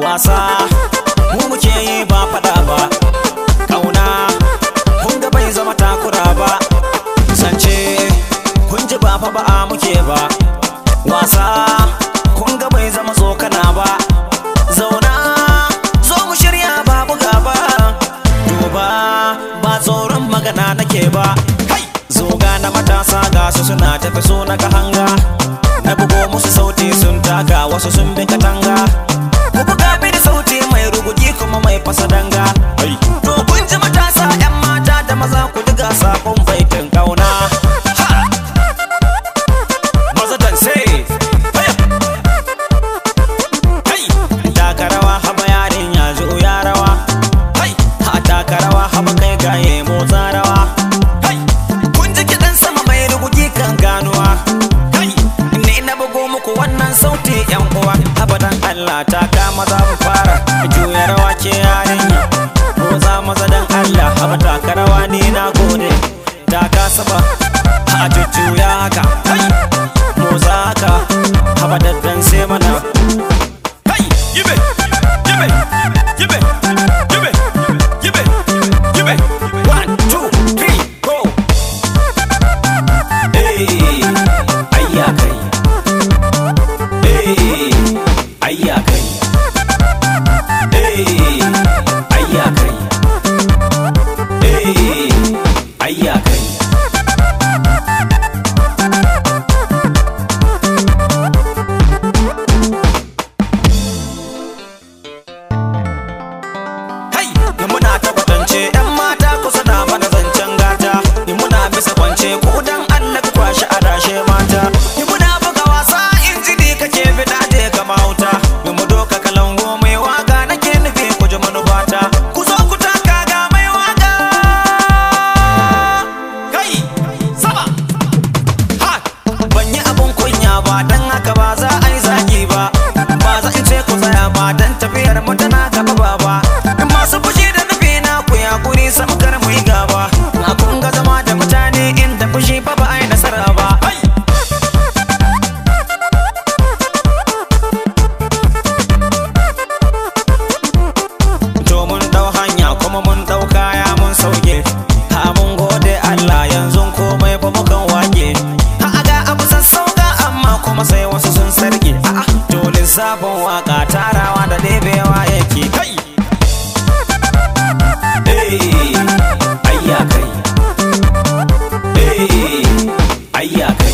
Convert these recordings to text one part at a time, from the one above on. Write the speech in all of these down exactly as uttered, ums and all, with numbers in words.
wasa mu muke yi ba fada ba, kauna kun ga bai zama takura ba, sance kun ji ba fa ba muke ba, wasa kun ga bai zama tsokana ba, zauna zo mu shirya ba buga ba, duba ba tsoron magana nake ba, zoga na matasa ga su suna tafi so na ga hanga, na bugo musu sauti sun taka wasu sun bi katanga, ku buga mini sauti mai rugugi kuma mai fasa danga. To kun ji matasa yan mata da maza ku diga sakon baitin kauna. Maza dan sai hey taka rawa haba yarin ya zo ya rawa, hey ha taka rawa haba kai gaye motsa rawa, hey kun ji kidan sama mai rugugi kan ganuwa, hey ni na bugo muku wannan sauti yan uwa, abadan Allah ta kama za mu fara juya rawa ke yarinya, motsa maza dan Allah haba taka rawa ni na gode, taka saba a jujjuya haka, hey motsa haka haba daddan sai mana, hey yibe yibe yibe yibe yibe yibe one two three go, hey ayya kai, hey ayya kai, hey ayya kai, hey ayya kai. Hey muna ta kwatance yan mata kusa da mana zancen gata, muna bisa kwance ku dan Allah ku kwashi adashe mata, muna buga wasa injini kake bida je ka mahauta, mu doka kalango mai waka nake nufi ku ji manufata, ku zo ku taka ga mai waka kai sama ha ban yi abun kunya ba dan haka ba za a yi zagi ba, ba za in ce ku tsaya ba dan tafiyar mu tana gaba baba, masu fushi da nufi na ku ya kuri sam kar mu yi gaba, na kun ga zama da mutane inda fushi fa ba ai nasara ba. To mun dau hanya kuma mun dau kaya mun sauke, ha mun gode Allah yanzu komai fa mukan wake, ha ga abu sassauka amma kuma sai wasu sun sarki, a'a to lissafin waka tarawa da ɗebewa yake kai. Hey ayya kai, hey ayya kai,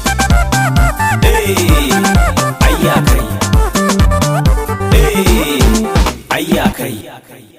hey ayya kai, hey ayya kai.